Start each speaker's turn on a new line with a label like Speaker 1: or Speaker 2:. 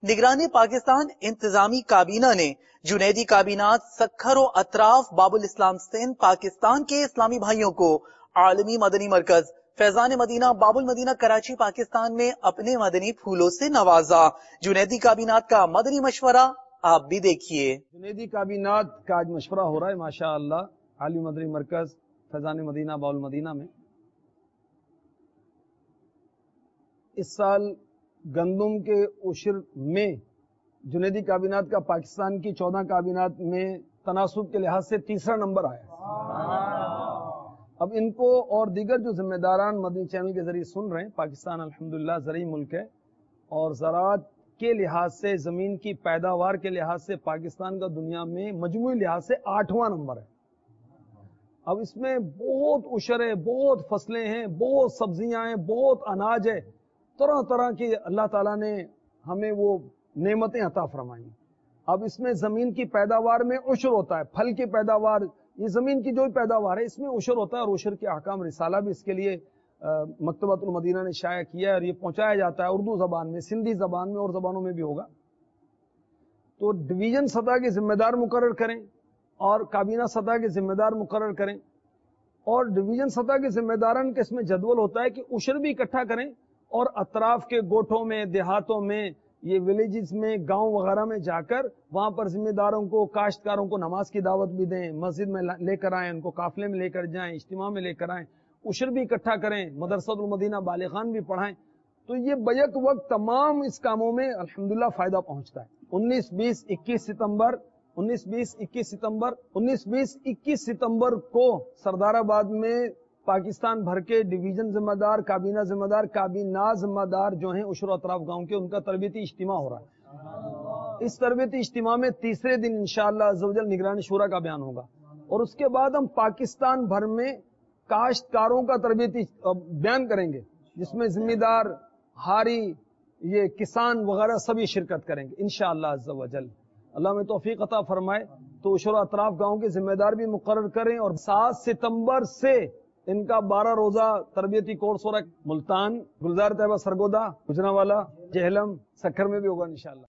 Speaker 1: نگران پاکستان انتظامی کابینہ نے جنیدی کابینات سکھر و اطراف باب الاسلام سندھ پاکستان کے اسلامی بھائیوں کو عالمی مدنی مرکز فیضان مدینہ باب المدینہ کراچی پاکستان میں اپنے مدنی پھولوں سے نوازا۔ جنیدی کابینات کا مدنی مشورہ آپ بھی دیکھیے۔
Speaker 2: جنیدی کابینات کا آج مشورہ ہو رہا ہے ماشاءاللہ عالمی مدنی مرکز فیضان مدینہ باب المدینہ میں۔ اس سال گندم کے عشر میں جنیدی کابینات کا پاکستان کی 14 کابینات میں تناسب کے لحاظ سے تیسرا نمبر آیا۔ اب ان کو اور دیگر جو ذمہ داران مدنی چینل کے ذریعے سن رہے ہیں، پاکستان الحمدللہ زرعی ملک ہے اور زراعت کے لحاظ سے زمین کی پیداوار کے لحاظ سے پاکستان کا دنیا میں مجموعی لحاظ سے 8واں نمبر ہے۔ اب اس میں بہت عشر ہے، بہت فصلیں ہیں، بہت سبزیاں ہیں، بہت اناج ہے، طرح طرح کی اللہ تعالیٰ نے ہمیں وہ نعمتیں عطا فرمائیں۔ اب اس میں زمین کی پیداوار میں عشر ہوتا ہے، پھل کی پیداوار، یہ زمین کی جو بھی پیداوار ہے اس میں عشر ہوتا ہے، اور عشر کے احکام رسالہ بھی اس کے لیے مکتبۃ المدینہ نے شائع کیا ہے اور یہ پہنچایا جاتا ہے اردو زبان میں، سندھی زبان میں اور زبانوں میں بھی ہوگا۔ تو ڈویژن سطح کے ذمہ دار مقرر کریں اور کابینہ سطح کے ذمہ دار مقرر کریں، اور ڈویژن سطح کے ذمہ داران کے اس میں جدول ہوتا ہے کہ عشر بھی اکٹھا کریں اور اطراف کے گوٹھوں میں، دیہاتوں میں، یہ ولیجز میں، گاؤں وغیرہ میں جا کر وہاں پر ذمہ داروں کو، کاشتکاروں کو نماز کی دعوت بھی دیں، مسجد میں لے کر آئیں، ان کو قافلے میں لے کر جائیں، اجتماع میں لے کر آئیں، عشر بھی اکٹھا کریں، مدرسۃ المدینہ بالغان بھی پڑھائیں۔ تو یہ بیک وقت تمام اس کاموں میں الحمدللہ فائدہ پہنچتا ہے۔ 19 20 21 ستمبر کو سردار آباد میں پاکستان بھر کے ڈویژن ذمہ دار، کابینہ ذمہ دار، کابینہ ذمہ دار جو ہیں عشر و اطراف گاؤں کے، ان کا تربیتی اجتماع ہو رہا ہے۔ اس تربیتی اجتماع میں تیسرے دن انشاءاللہ عز و جل نگران شورا کا بیان ہوگا، اور اس کے بعد ہم پاکستان بھر میں کاشتکاروں کا تربیتی بیان کریں گے، جس میں ذمہ دار، ہاری، یہ کسان وغیرہ سبھی شرکت کریں گے انشاءاللہ عز و جل۔ اللہ میں توفیق عطا فرمائے تو عشر و اطراف گاؤں کے ذمہ دار بھی مقرر کریں، اور 7 ستمبر سے ان کا 12 روزہ تربیتی کورس ہو رہا ہے۔ ملتان، گلزار طیبہ سرگودا، گجرانوالہ، جہلم، سکھر میں بھی ہوگا انشاءاللہ۔